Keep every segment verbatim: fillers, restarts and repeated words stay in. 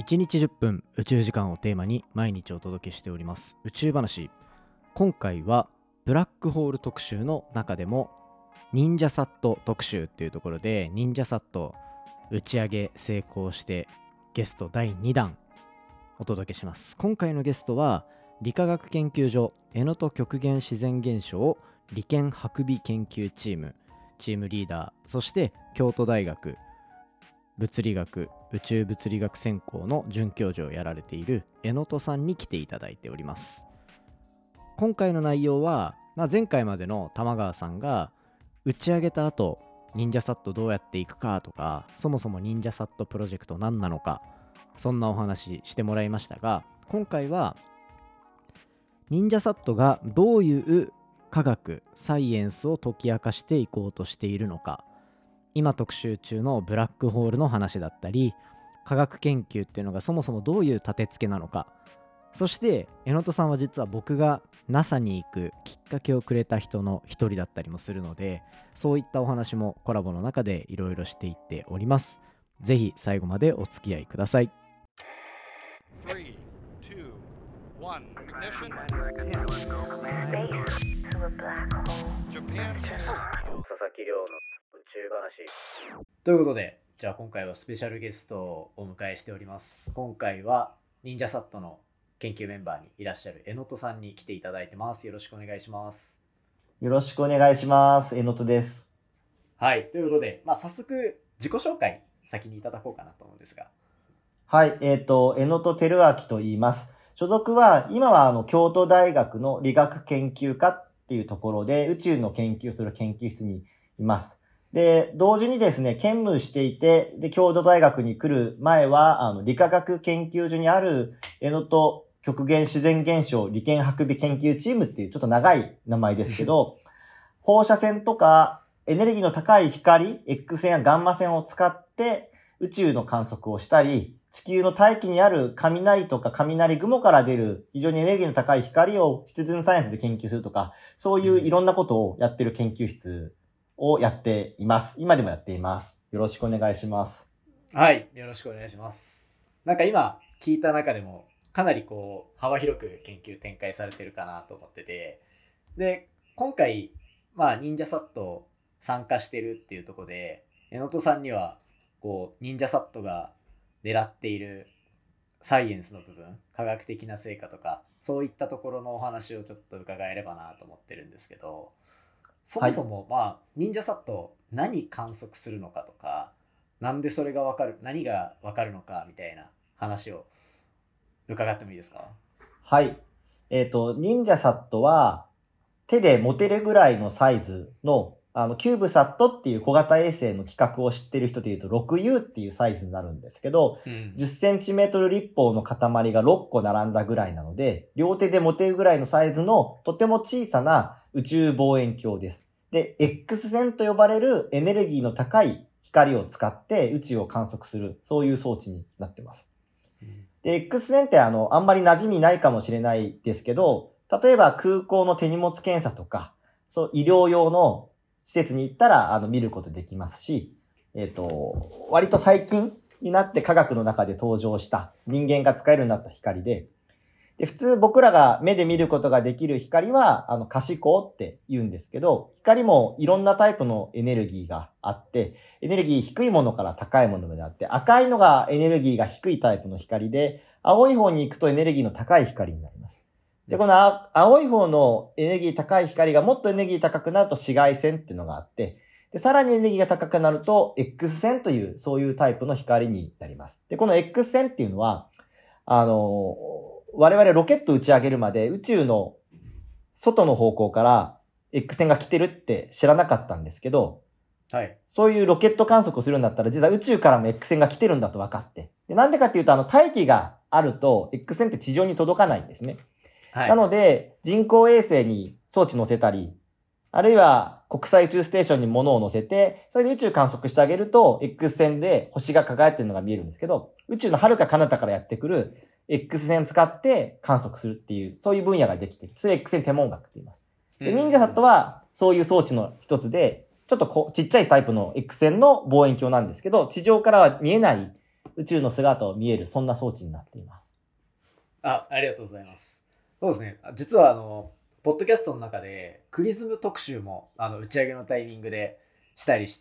いちにちじゅっぷん宇宙時間をテーマに毎日お届けしております宇宙話。今回はブラックホール特集の中でも忍者サット特集っていうところで、忍者サット打ち上げ成功してゲストだいにだんお届けします。今回のゲストは理化学研究所江能登極限自然現象理研博美研究チームチームリーダー、そして京都大学物理学宇宙物理学専攻の准教授をやられている江能登さんに来ていただいております。今回の内容は、まあ、前回までの玉川さんが打ち上げた後忍者サットどうやっていくかとか、そもそも忍者サットプロジェクト何なのか、そんなお話してもらいましたが、今回は忍者サットがどういう科学サイエンスを解き明かしていこうとしているのか、今特集中のブラックホールの話だったり、科学研究っていうのがそもそもどういう立て付けなのか、そして江能登さんは実は僕が ナサ に行くきっかけをくれた人の一人だったりもするので、そういったお話もコラボの中でいろいろしていっております。ぜひ最後までお付き合いください。 さん、に、いち、Ignition. Japan. 佐々木亮の宇宙話ということで、じゃあ今回はスペシャルゲストをお迎えしております。今回は忍者サットの研究メンバーにいらっしゃる江能登さんに来ていただいてます。よろしくお願いします。 よろしくお願いします。江能登です。 はい、ということで、まあ、早速自己紹介先にいただこうかなと思うんですが。 はい、えっと、江能登輝明と言います。所属は、今はあの京都大学の理学研究科っていうところで宇宙の研究する研究室にいます。で、同時にですね、兼務していて、で、京都大学に来る前は、あの、理化学研究所にある江能登極限自然現象理研博美研究チームっていうちょっと長い名前ですけど、放射線とかエネルギーの高い光、X 線やガンマ線を使って宇宙の観測をしたり、地球の大気にある雷とか雷雲から出る非常にエネルギーの高い光をシチズンサイエンスで研究するとか、そういういろんなことをやってる研究室をやっています。今でもやっています。よろしくお願いします。 はい、よろしくお願いします。なんか今聞いた中でもかなりこう幅広く研究展開されてるかなと思ってて、で今回まあ忍者サット参加してるっていうところで、江能登さんにはこう忍者サットが狙っているサイエンスの部分、科学的な成果とかそういったところのお話をちょっと伺えればなと思ってるんですけど、そもそも、はい、まあ忍者サット何観測するのかとか、なんでそれが分かる、何が分かるのかみたいな話を伺ってもいいですか？ はい。えっと、忍者サットは手で持てるぐらいのサイズのあの、キューブサットっていう小型衛星の規格を知ってる人で言うと ろくユー っていうサイズになるんですけど、うん、じゅっセンチメートル立方の塊がろっこ並んだぐらいなので、両手で持てるぐらいのサイズのとても小さな宇宙望遠鏡です。で、X 線と呼ばれるエネルギーの高い光を使って宇宙を観測する、そういう装置になってます。うん、で、X 線ってあの、あんまり馴染みないかもしれないですけど、例えば空港の手荷物検査とか、そう、医療用の施設に行ったら、あの、見ることできますし、えっと、割と最近になって科学の中で登場した人間が使えるようになった光で、で、普通僕らが目で見ることができる光は、あの、可視光って言うんですけど、光もいろんなタイプのエネルギーがあって、エネルギー低いものから高いものまであって、赤いのがエネルギーが低いタイプの光で、青い方に行くとエネルギーの高い光になります。で、この青い方のエネルギー高い光がもっとエネルギー高くなると紫外線っていうのがあって、で、さらにエネルギーが高くなると X 線というそういうタイプの光になります。で、この X 線っていうのは、あの、我々ロケット打ち上げるまで宇宙の外の方向から X 線が来てるって知らなかったんですけど、はい。そういうロケット観測をするんだったら実は宇宙からも X 線が来てるんだと分かって。で、なんでかっていうとあの大気があると X 線って地上に届かないんですね。はい、なので、人工衛星に装置乗せたり、あるいは国際宇宙ステーションに物を乗せて、それで宇宙観測してあげると、X 線で星が輝いてるのが見えるんですけど、宇宙の遥か彼方からやってくる X 線使って観測するっていう、そういう分野ができてきて、それ X 線天文学って言います。で、忍者サットはそういう装置の一つで、ちょっとこうちっちゃいタイプの X 線の望遠鏡なんですけど、地上からは見えない宇宙の姿を見える、そんな装置になっています。 あ、ありがとうございます。そうですね。実はあの、ポッドキャストの中でクリズム特集もあの打ち上げのタイミングでしたりして、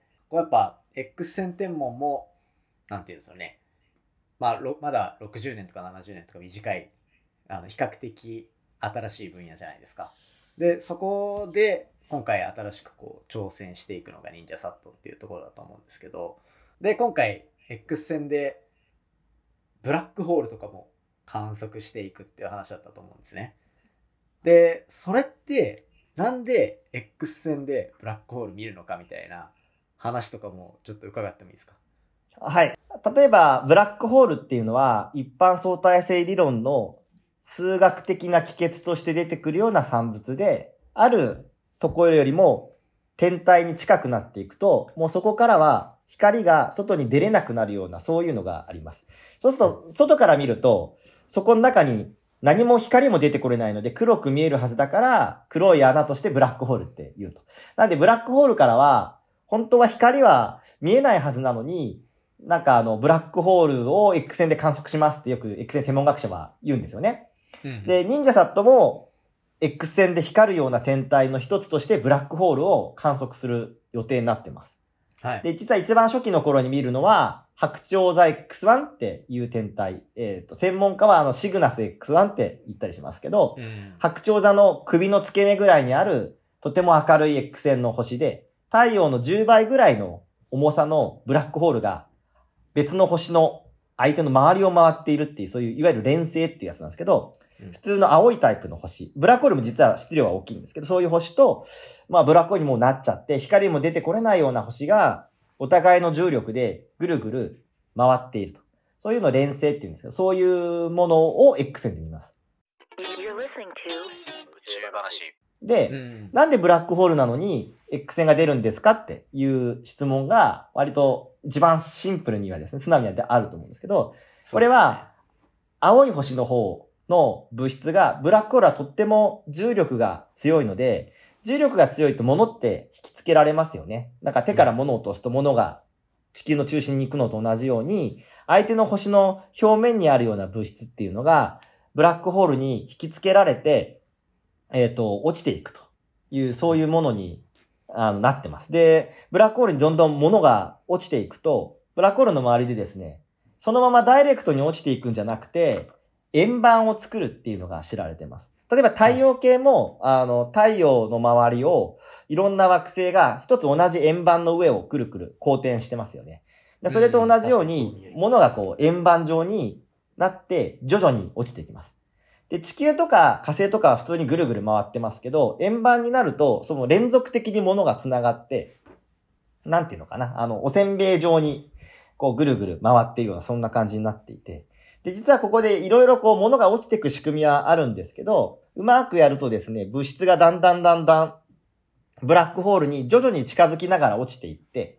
こうやっぱ X 線天文も、なんていうんですよね。まあ、まだろくじゅうねんとかななじゅうねんとか短い、あの比較的新しい分野じゃないですか。で、そこで今回新しくこう挑戦していくのが忍者サットっていうところだと思うんですけど、で、今回 X 線でブラックホールとかも観測していくっていう話だったと思うんですね。で、それってなんで X 線でブラックホール見るのかみたいな話とかもちょっと伺ってもいいですか？ はい。例えば、ブラックホールっていうのは、一般相対性理論の数学的な帰結として出てくるような産物で、あるところよりも天体に近くなっていくと、もうそこからは光が外に出れなくなるような、そういうのがあります。そうすると、外から見ると、そこの中に何も光も出てこれないので黒く見えるはずだから、黒い穴としてブラックホールって言うと。なんでブラックホールからは、本当は光は見えないはずなのに、なんかあの、ブラックホールを X 線で観測しますってよく X 線天文学者は言うんですよね。うん、で、忍者サットも X 線で光るような天体の一つとしてブラックホールを観測する予定になってます。はい。で、実は一番初期の頃に見るのは、白鳥座 エックスワン っていう天体。えっと、専門家はあの、シグナス エックスワン って言ったりしますけど、うん、白鳥座の首の付け根ぐらいにある、とても明るい X 線の星で、太陽のじゅうばいぐらいの重さのブラックホールが、別の星の相手の周りを回っているっていう、そういういわゆる連星っていうやつなんですけど、うん、普通の青いタイプの星、ブラックホールも実は質量は大きいんですけど、そういう星と、まあブラックホールにもうなっちゃって、光も出てこれないような星が、お互いの重力でぐるぐる回っていると。そういうのを連星っていうんですけど、そういうものを X 線で見ます。宇宙話。で、うん、なんでブラックホールなのに X 線が出るんですかっていう質問が割と一番シンプルにはですね、素直にはあると思うんですけど、これは青い星の方の物質が、ブラックホールはとっても重力が強いので、重力が強いと物って引きつけられますよね。なんか手から物を落とすと物が地球の中心に行くのと同じように、相手の星の表面にあるような物質っていうのが、ブラックホールに引きつけられて、えっと、落ちていくという、そういうものにあのなってます。で、ブラックホールにどんどん物が落ちていくと、ブラックホールの周りでですね、そのままダイレクトに落ちていくんじゃなくて、円盤を作るっていうのが知られてます。例えば太陽系も、あの、太陽の周りを、いろんな惑星が一つ同じ円盤の上をくるくる公転してますよね。でそれと同じように、物がこう円盤状になって徐々に落ちていきます。で、地球とか火星とかは普通にぐるぐる回ってますけど、円盤になると、その連続的に物が繋がって、なんていうのかな、あの、おせんべい状に、こうぐるぐる回っているような、そんな感じになっていて、で、実はここでいろいろこう物が落ちていく仕組みはあるんですけど、うまくやるとですね、物質がだんだんだんだん、ブラックホールに徐々に近づきながら落ちていって、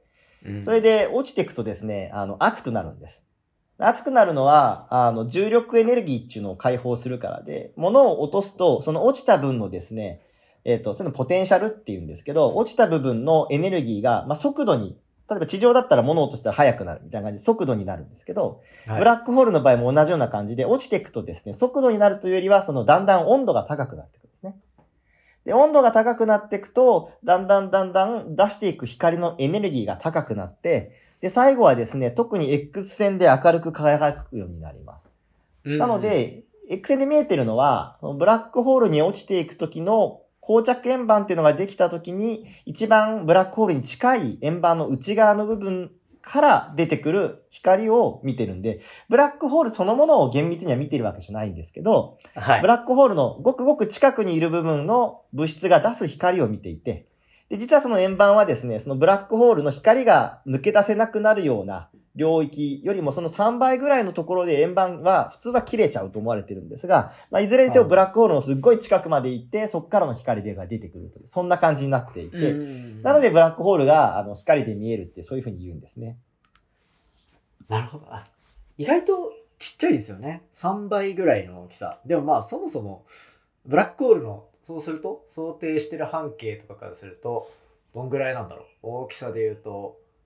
それで落ちていくとですね、あの、熱くなるんです。熱くなるのは、あの、重力エネルギーっていうのを解放するからで、物を落とすと、その落ちた分のですね、えっと、そのポテンシャルっていうんですけど、落ちた部分のエネルギーが、まあ、速度に、例えば地上だったら物を落としたら速くなるみたいな感じで速度になるんですけど、はい、ブラックホールの場合も同じような感じで、落ちていくとですね、速度になるというよりは、そのだんだん温度が高くなっていくんですね。で、温度が高くなっていくと、だんだんだんだん出していく光のエネルギーが高くなって、で、最後はですね、特に X 線で明るく輝くようになります。うん、なので、X 線で見えてるのは、ブラックホールに落ちていく時の膠着円盤っていうのができた時に、一番ブラックホールに近い円盤の内側の部分から出てくる光を見てるんで、ブラックホールそのものを厳密には見てるわけじゃないんですけど、はい、ブラックホールのごくごく近くにいる部分の物質が出す光を見ていて、で、実はその円盤はですね、そのブラックホールの光が抜け出せなくなるような領域よりもそのさんばいぐらいのところで円盤は普通は切れちゃうと思われてるんですが、まあ、いずれにせよブラックホールのすっごい近くまで行って、そこからの光が出てくるという、そんな感じになっていて、なのでブラックホールがあの光で見えるってそういうふうに言うんですね。 なるほど。意外とちっちゃいですよね。さんばいぐらいの大きさ。でもまあそもそもブラックホールのそうすると想定してる半径とかからするとどんぐらいなんだろう。大きさで言うと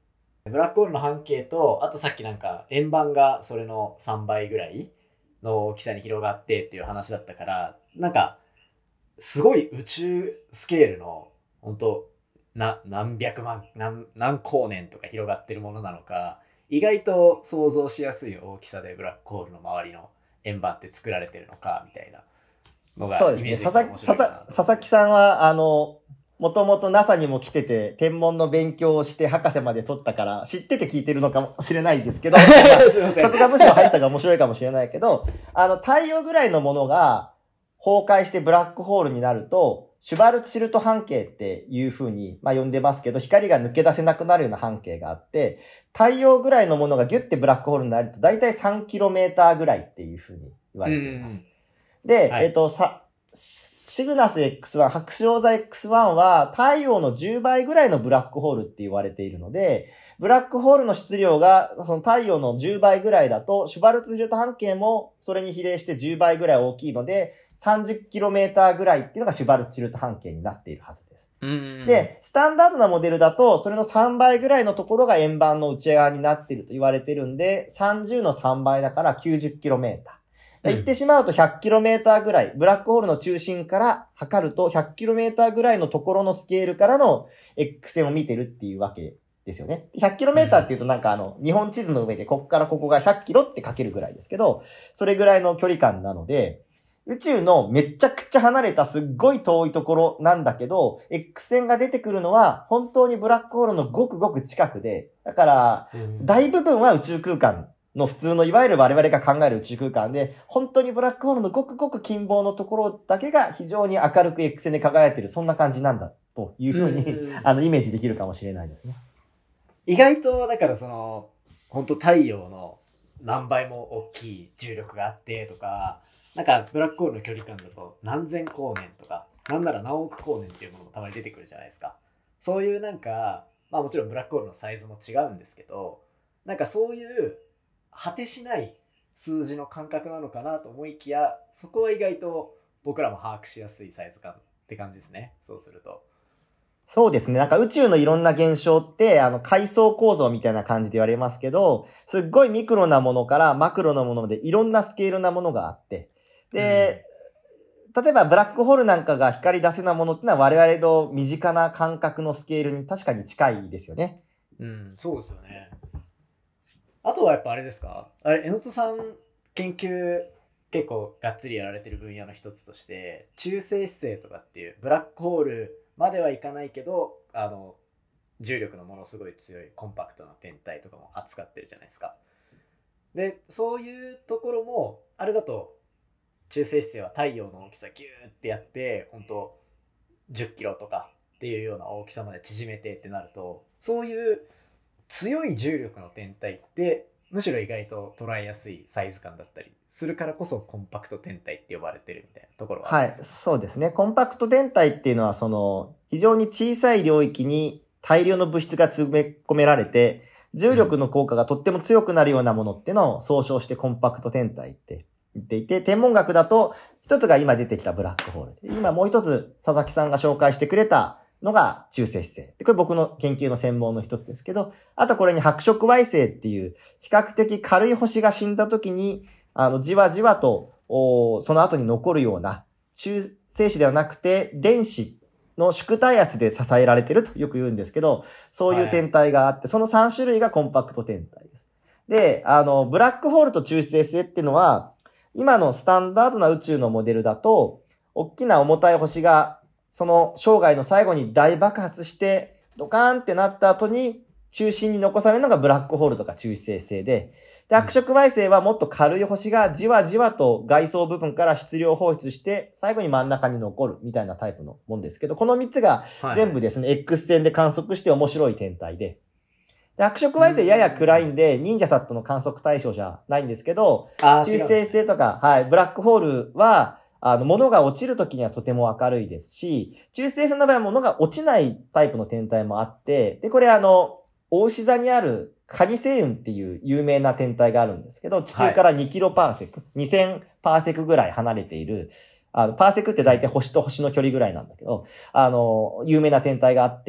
ブラックホールの半径と、あとさっきなんか円盤がそれのさんばいぐらいの大きさに広がってっていう話だったから、なんかすごい宇宙スケールの本当な何百万何何光年とか広がってるものなのか、意外と想像しやすい大きさでブラックホールの周りの円盤って作られてるのかみたいなのがイメージできて面白いかなと。 佐々木さんはあのもともと ナサ にも来てて天文の勉強をして博士まで取ったから知ってて聞いてるのかもしれないんですけど、まあ、そこがむしろ入ったが面白いかもしれないけど、あの太陽ぐらいのものが崩壊してブラックホールになると、シュバルツシルト半径っていう風に、まあ、呼んでますけど、光が抜け出せなくなるような半径があって、太陽ぐらいのものがギュッてブラックホールになると、だいたい さんキロメーター ぐらいっていう風に言われています。で、はい、えっと、さ、シグナス エックスワン、白鳥座 エックスワン は太陽のじゅうばいぐらいのブラックホールって言われているので、ブラックホールの質量がその太陽のじゅうばいぐらいだと、シュバルツシルト半径もそれに比例してじゅうばいぐらい大きいので、さんじゅっキロメーター ぐらいっていうのがシュバルツシルト半径になっているはずです。で、スタンダードなモデルだと、それのさんばいぐらいのところが円盤の内側になっていると言われているんで、さんじゅうのさんばいだから きゅうじゅっキロメーター。言ってしまうと ひゃくキロメーター ぐらい、ブラックホールの中心から測ると ひゃくキロメーター ぐらいのところのスケールからの X 線を見てるっていうわけですよね。ひゃくキロメーター っていうとなんかあの、日本地図の上でここからここがひゃくキロって書けるぐらいですけど、それぐらいの距離感なので、宇宙のめちゃくちゃ離れたすっごい遠いところなんだけど、X 線が出てくるのは本当にブラックホールのごくごく近くで、だから、大部分は宇宙空間の普通のいわゆる我々が考える宇宙空間で、本当にブラックホールのごくごく近傍のところだけが非常に明るく X 線で輝いている、そんな感じなんだというふうに、あの、イメージできるかもしれないですね。 意外と、だからその、本当太陽の何倍も大きい重力があってとか、なんかブラックホールの距離感だと何千光年とか、なんなら何億光年っていうものもたまに出てくるじゃないですか。そういうなんか、まあもちろんブラックホールのサイズも違うんですけど、なんかそういう果てしない数字の感覚なのかなと思いきや、そこは意外と僕らも把握しやすいサイズ感って感じですね。そうすると。 そうですね。なんか宇宙のいろんな現象って、あの、階層構造みたいな感じで言われますけど、すっごいミクロなものからマクロなものまでいろんなスケールなものがあって、で、うん、例えばブラックホールなんかが光り出せなものってのは我々の身近な感覚のスケールに確かに近いですよね。 うん、そうですよね。あとはやっぱあれですか？あれ、江本さん研究結構がっつりやられてる分野の一つとして、中性子星とかっていうブラックホールまではいかないけど、あの、重力のものすごい強いコンパクトな天体とかも扱ってるじゃないですか。で、そういうところも、あれだと、中性子星は太陽の大きさギューってやって、本当じゅっキロとかっていうような大きさまで縮めてってなると、そういう強い重力の天体ってむしろ意外と捉えやすいサイズ感だったりするからこそコンパクト天体って呼ばれてるみたいなところはあるんですよ。 はい、そうですね。コンパクト天体っていうのはその非常に小さい領域に大量の物質が詰め込められて、重力の効果がとっても強くなるようなものっていうのを総称してコンパクト天体って言っていて、天文学だと一つが今出てきたブラックホール。今もう一つ佐々木さんが紹介してくれたのが中性子星。これ僕の研究の専門の一つですけど、あとこれに白色矮星っていう比較的軽い星が死んだ時に、あの、じわじわと、その後に残るような中性子ではなくて電子の縮体圧で支えられてるとよく言うんですけど、そういう天体があって、はい、そのさん種類がコンパクト天体です。で、あの、ブラックホールと中性子星っていうのは、今のスタンダードな宇宙のモデルだと、大きな重たい星が、その生涯の最後に大爆発して、ドカーンってなった後に、中心に残されるのがブラックホールとか中性子星で、で、白色矮星はもっと軽い星がじわじわと外層部分から質量放出して、最後に真ん中に残るみたいなタイプのもんですけど、このみっつが全部ですね、はい、X 線で観測して面白い天体で、で白色矮星やや暗いんで、忍者サットの観測対象じゃないんですけど、中性子星とか、はい、ブラックホールは、あの、物が落ちるときにはとても明るいですし、中性子星の場合は物が落ちないタイプの天体もあって、で、これあの、大牛座にあるカニ星雲っていう有名な天体があるんですけど、地球からにキロパーセク、はい、にせんパーセクぐらい離れている、あの、パーセクって大体星と星の距離ぐらいなんだけど、あの、有名な天体があって、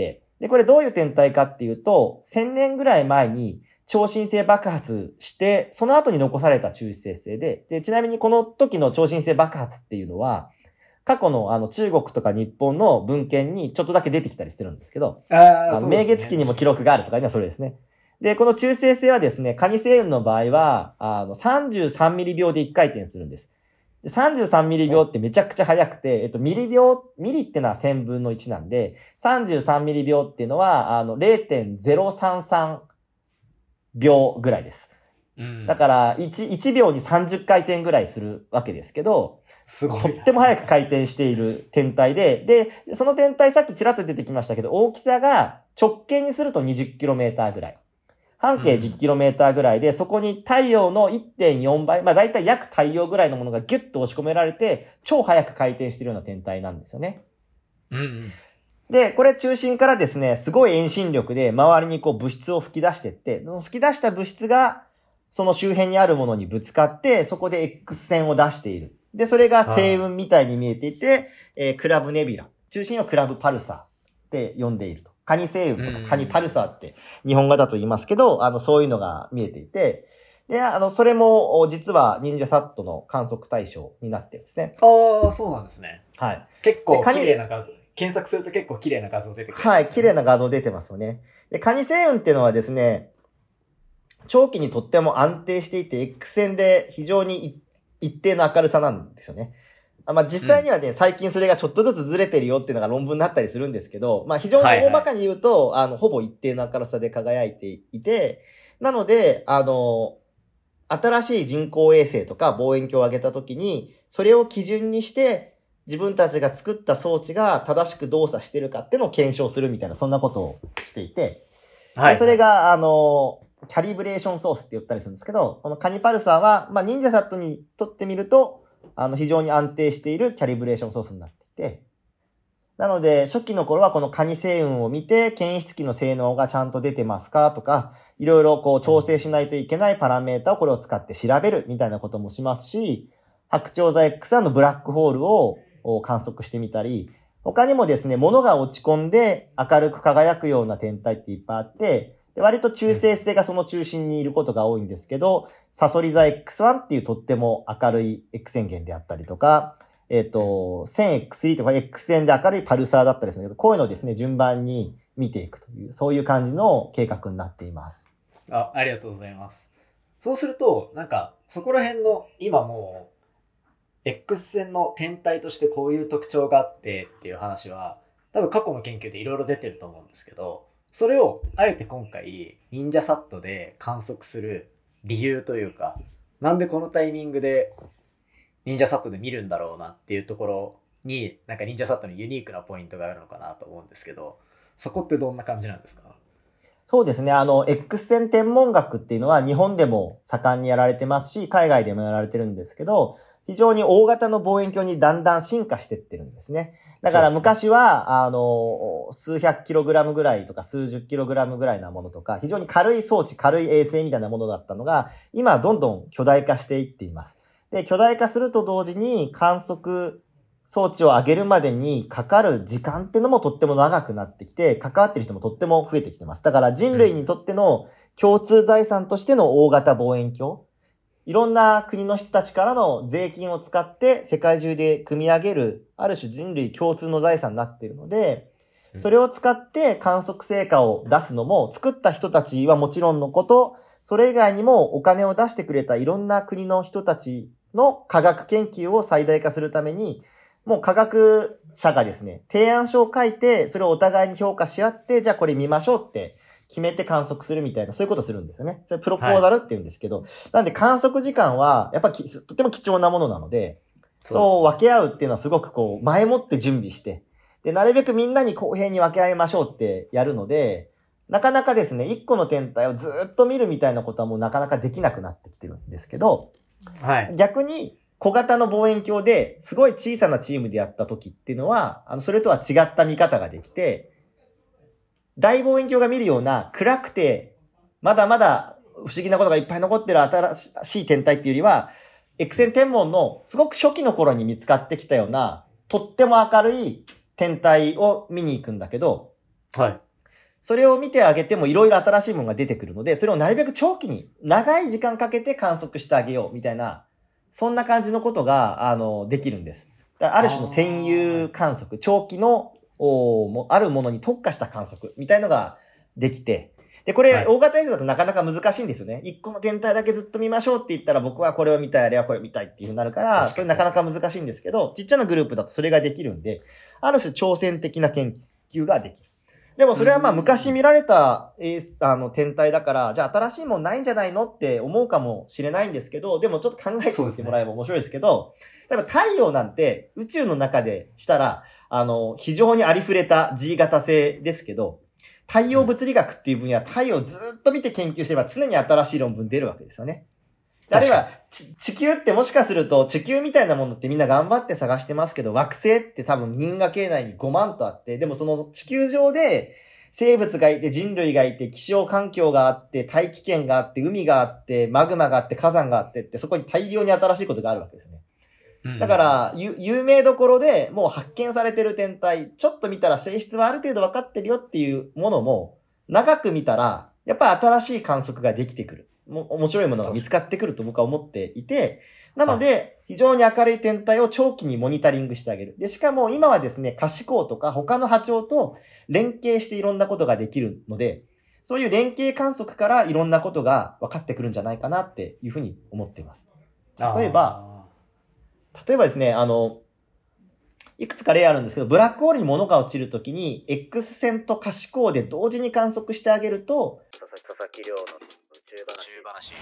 で、これどういう天体かっていうと、せんねんぐらい前に超新星爆発して、その後に残された中性星で、で、ちなみにこの時の超新星爆発っていうのは、過去のあの中国とか日本の文献にちょっとだけ出てきたりしてるんですけど、 ああの明月期にも記録があるとかいうのはそれですね。で、この中性星はですね、蟹星雲の場合は、あの、さんじゅうさんミリびょうでいっかい転するんです。でさんじゅうさんミリびょうってめちゃくちゃ速くて、えっと、ミリ秒、ミリってのはせんぶんのいちなんで、さんじゅうさんミリびょうっていうのは、あの、れいてんぜろさんさんびょうぐらいです。 うん、 だから、1、いちびょうにさんじゅっかい転ぐらいするわけですけど、 すごい。 とっても早く回転している天体で、で、その天体さっきちらっと出てきましたけど、大きさが直径にすると にじゅっキロメーター ぐらい。半径 じゅっキロメーター ぐらいで、うん、そこに太陽の いってんよんばい、まあ大体約太陽ぐらいのものがギュッと押し込められて、超早く回転しているような天体なんですよね。 うんうん、 で、これ中心からですね、すごい遠心力で周りにこう物質を吹き出していって、吹き出した物質がその周辺にあるものにぶつかって、そこで X 線を出している。で、それが星雲みたいに見えていて、えー、クラブネビュラ。中心をクラブパルサーって呼んでいると。カニ星雲とかカニパルサーって日本語だと言いますけど、あの、そういうのが見えていて、で、あの、それも実は忍者サットの観測対象になってるんですね。 ああ、そうなんですね。 はい。 結構綺麗な画像。検索すると結構綺麗な画像出てくる、ね。 はい、綺麗な画像出てますよね。で、カニ星雲っていうのはですね、長期にとっても安定していて、X 線で非常に一定の明るさなんですよね。まあ実際にはね、うん、最近それがちょっとずつずれてるよっていうのが論文になったりするんですけど、まあ非常に大まかに言うと、はいはい、あの、ほぼ一定の明るさで輝いていて、なので、あの、新しい人工衛星とか望遠鏡を上げたときに、それを基準にして、自分たちが作った装置が正しく動作してるかっていうのを検証するみたいな、そんなことをしていて、はい、でそれが、あの、キャリブレーションソースって言ったりするんですけど、このカニパルサーは、まあ、忍者サットにとってみると、あの、非常に安定しているキャリブレーションソースになっていて、なので、初期の頃はこのカニ星雲を見て、検出器の性能がちゃんと出てますかとか、いろいろこう調整しないといけないパラメータをこれを使って調べるみたいなこともしますし、白鳥座 エックスワン のブラックホールを観測してみたり、他にもですね、物が落ち込んで明るく輝くような天体っていっぱいあって、割と中性子星がその中心にいることが多いんですけど、サソリ座 エックスワン っていうとっても明るい X 線源であったりとか、えっと、せんエックススリー とか X 線で明るいパルサーだったりするんですけど、こういうのをですね、順番に見ていくという、そういう感じの計画になっています。 あ、ありがとうございます。そうすると、なんか、そこら辺の、今もう、X 線の天体としてこういう特徴があってっていう話は、多分過去の研究でいろいろ出てると思うんですけど、それをあえて今回忍者サットで観測する理由というか、なんでこのタイミングで忍者サットで見るんだろうなっていうところに、なんか忍者サットのユニークなポイントがあるのかなと思うんですけど、そこってどんな感じなんですか？ そうですね。あの、X 線天文学っていうのは日本でも盛んにやられてますし、海外でもやられてるんですけど、非常に大型の望遠鏡にだんだん進化していってるんですね。だから昔は、あの、数百キログラムぐらいとか数十キログラムぐらいなものとか、非常に軽い装置、軽い衛星みたいなものだったのが、今はどんどん巨大化していっています。で、巨大化すると同時に観測装置を上げるまでにかかる時間っていうのもとっても長くなってきて、関わってる人もとっても増えてきてます。だから人類にとっての共通財産としての大型望遠鏡、いろんな国の人たちからの税金を使って世界中で組み上げる、ある種人類共通の財産になっているので、それを使って観測成果を出すのも、作った人たちはもちろんのこと、それ以外にもお金を出してくれたいろんな国の人たちの科学研究を最大化するために、もう科学者がですね、提案書を書いて、それをお互いに評価し合って、じゃあこれ見ましょうって、決めて観測するみたいな、そういうことするんですよね。それプロポーザルって言うんですけど、はい、なんで観測時間は、やっぱりとても貴重なものなので、そう、そう分け合うっていうのはすごくこう、前もって準備して、で、なるべくみんなに公平に分け合いましょうってやるので、なかなかですね、一個の天体をずっと見るみたいなことはもうなかなかできなくなってきてるんですけど、はい、逆に小型の望遠鏡ですごい小さなチームでやった時っていうのは、あの、それとは違った見方ができて、大望遠鏡が見るような暗くて、まだまだ不思議なことがいっぱい残ってる新しい天体っていうよりは、X 線天文のすごく初期の頃に見つかってきたような、とっても明るい天体を見に行くんだけど、はい。 それを見てあげてもいろいろ新しいものが出てくるので、それをなるべく長期に、長い時間かけて観測してあげようみたいな、そんな感じのことが、あの、できるんです。だからある種の占有観測、長期の、おもあるものに特化した観測みたいのができて、で、これ、 はい大型映像だとなかなか難しいんですよね。一個の天体だけずっと見ましょうって言ったら僕はこれを見たい、あれはこれ見たいっていう風になるから、 確かにそれなかなか難しいんですけど、ちっちゃなグループだとそれができるんで、ある種挑戦的な研究ができる。でもそれはまあ昔見られた、えーあの天体だから、じゃあ新しいもんないんじゃないのって思うかもしれないんですけど、でもちょっと考えてみてもらえば面白いですけど、例えば太陽なんて宇宙の中でしたら、あの、非常にありふれた G 型星ですけど、太陽物理学っていう分野は太陽をずっと見て研究してれば常に新しい論文出るわけですよね。あるいは地球ってもしかすると地球みたいなものってみんな頑張って探してますけど、惑星って多分銀河系内にごまんとあって、でもその地球上で生物がいて人類がいて気象環境があって大気圏があって海があってマグマがあって火山があってって、そこに大量に新しいことがあるわけですね。だから、ゆ有名どころでもう発見されてる天体、ちょっと見たら性質はある程度分かってるよっていうものも、長く見たら、やっぱり新しい観測ができてくる。も面白いものが見つかってくると僕は思っていて、なので、非常に明るい天体を長期にモニタリングしてあげる。で、しかも今はですね、可視光とか他の波長と連携していろんなことができるので、そういう連携観測からいろんなことが分かってくるんじゃないかなっていうふうに思っています。例えば、例えばですね、あの、いくつか例あるんですけど、ブラックホールに物が落ちるときに、X 線と可視光で同時に観測してあげると、佐々木亮の宇宙話。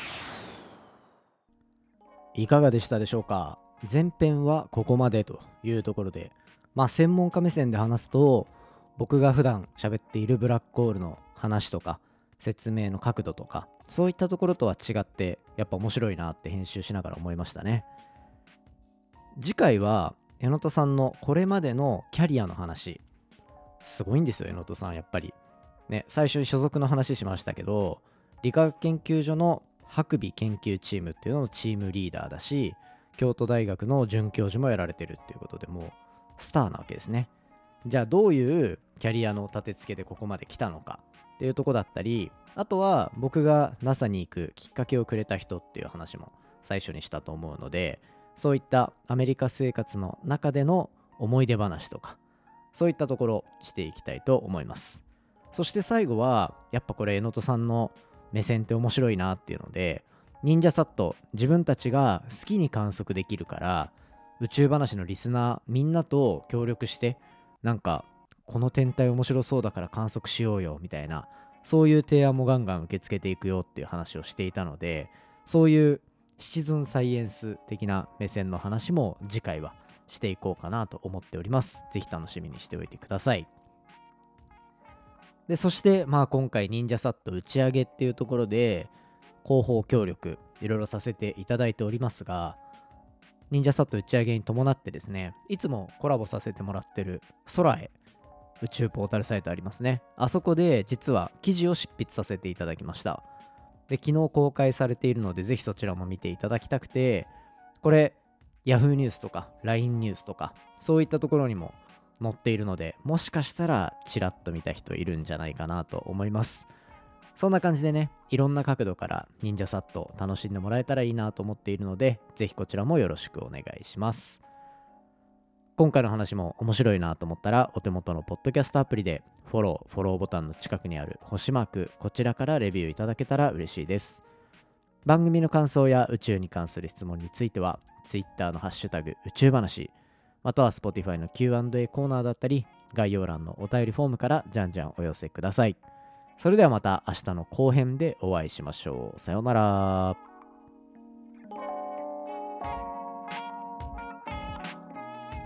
いかがでしたでしょうか。前編はここまでというところで、まあ専門家目線で話すと、僕が普段喋っているブラックホールの話とか、説明の角度とか、そういったところとは違って、やっぱ面白いなって編集しながら思いましたね。次回は江野戸さんのこれまでのキャリアの話、すごいんですよ江野戸さん。やっぱりね、最初に所属の話しましたけど、理化学研究所の白尾研究チームっていうののチームリーダーだし、京都大学の准教授もやられてるっていうことで、もうスターなわけですね。じゃあどういうキャリアの立て付けでここまで来たのかっていうとこだったり、あとは僕が ナサ に行くきっかけをくれた人っていう話も最初にしたと思うので、そういったアメリカ生活の中での思い出話とか、そういったところしていきたいと思います。そして最後はやっぱこれ江野戸さんの目線って面白いなっていうので、忍者サット自分たちが好きに観測できるから、宇宙話のリスナーみんなと協力して、なんかこの天体面白そうだから観測しようよみたいな、そういう提案もガンガン受け付けていくよっていう話をしていたので、そういうシチズンサイエンス的な目線の話も次回はしていこうかなと思っております。ぜひ楽しみにしておいてください。で、そしてまあ今回忍者サット打ち上げっていうところで広報協力いろいろさせていただいておりますが、忍者サット打ち上げに伴ってですね、いつもコラボさせてもらってる空へ宇宙ポータルサイトありますね。あそこで実は記事を執筆させていただきました。で、昨日公開されているので、ぜひそちらも見ていただきたくて、これ Yahoo ニュースとか ライン ニュースとかそういったところにも載っているので、もしかしたらチラッと見た人いるんじゃないかなと思います。そんな感じでね、いろんな角度から忍者サット楽しんでもらえたらいいなと思っているので、ぜひこちらもよろしくお願いします。今回の話も面白いなと思ったら、お手元のポッドキャストアプリでフォロー、フォローボタンの近くにある星マーク、こちらからレビューいただけたら嬉しいです。番組の感想や宇宙に関する質問については、Twitter のハッシュタグ宇宙話、または Spotify の キューアンドエー コーナーだったり、概要欄のお便りフォームからじゃんじゃんお寄せください。それではまた明日の後編でお会いしましょう。さようなら。